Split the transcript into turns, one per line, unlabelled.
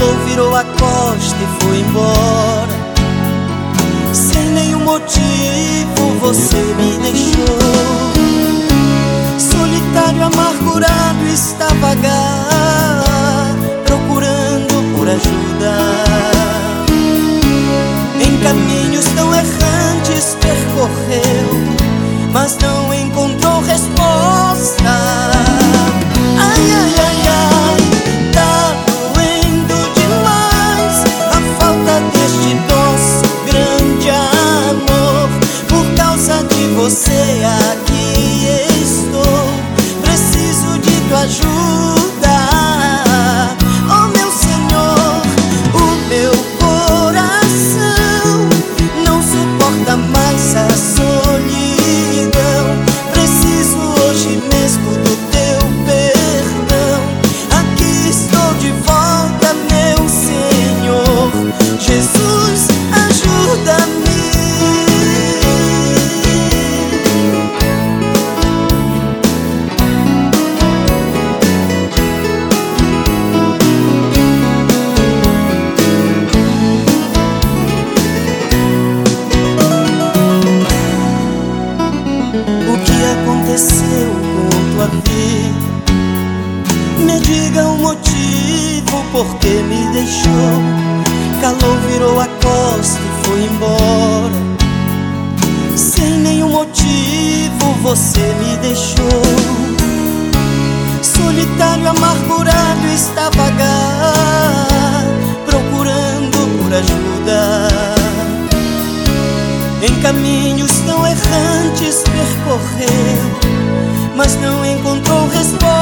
calou, virou a costa e foi embora. Sem nenhum motivo você me deixou. Solitário, amargurado, está vagar, procurando por ajuda. Em caminhos tão errantes percorreu, mas não encontrou resposta. Ai, ai, ai, ai, tá doendo demais a falta deste doce, grande amor. Por causa de você aqui estou, preciso de tua ajuda. Oh meu Senhor, o meu coração não suporta mais a solidão. Preciso hoje mesmo do teu perdão. Aqui estou de volta, meu Senhor. Jesus, ajuda-me. O que aconteceu com tua vida? Me diga o motivo por que me deixou. Calou, virou a costa e foi embora. Sem nenhum motivo você me deixou. Solitário, amargurado, está vagar, procurando por ajuda. Em caminhos tão errantes percorreu, mas não encontrou resposta.